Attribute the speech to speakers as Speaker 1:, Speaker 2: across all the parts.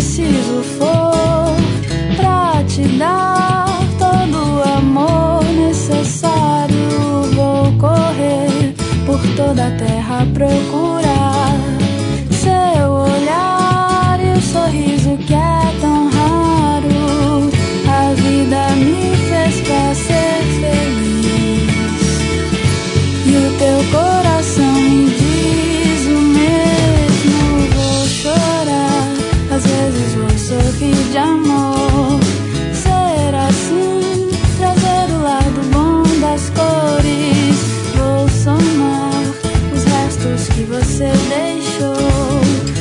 Speaker 1: preciso for pra te dar todo o amor necessário, vou correr por toda a terra procurar seu olhar e o sorriso que é tão raro. A vida me fez pra ser feliz e o teu coração me diz o mesmo. Vou chorar, às vezes vou sorrir de amor. Ser assim, trazer o lado bom das cores. Vou somar os restos que você deixou,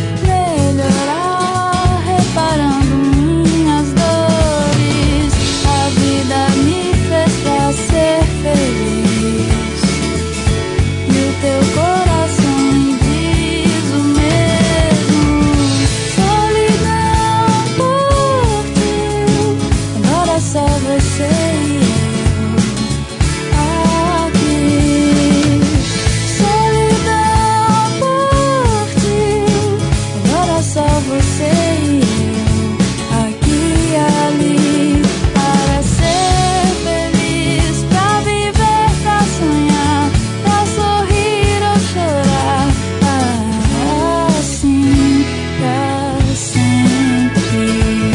Speaker 1: melhorar reparando minhas dores. A vida me fez pra ser feliz e o teu coração me diz o mesmo. Solidão partiu, agora é só você e eu aqui. Solidão partiu, agora é só você e eu aqui e ali. Para ser feliz, pra viver, pra sonhar, pra sorrir ou chorar, assim pra sempre.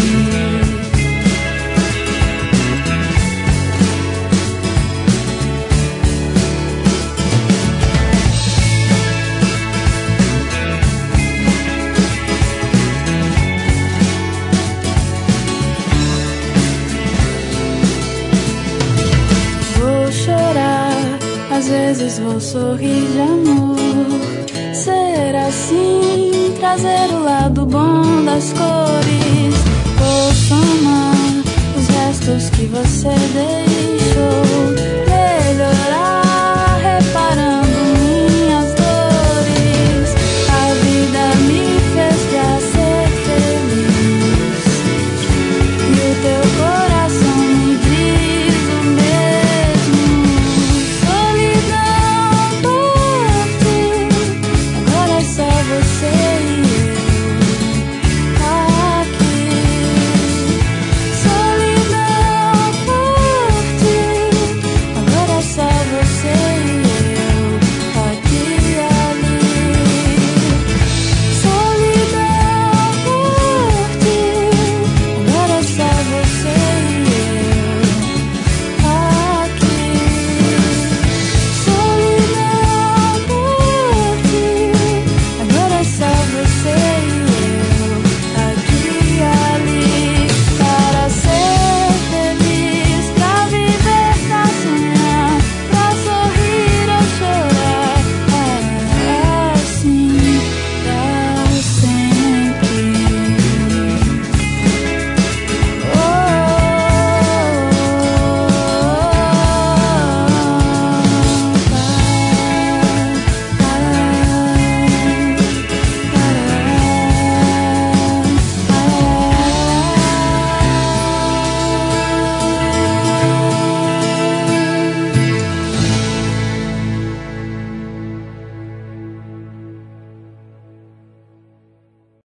Speaker 1: Vou chorar, às vezes vou sorrir de amor. Ser assim, trazer o lado bom das cores. Vou somar os restos que você deixou,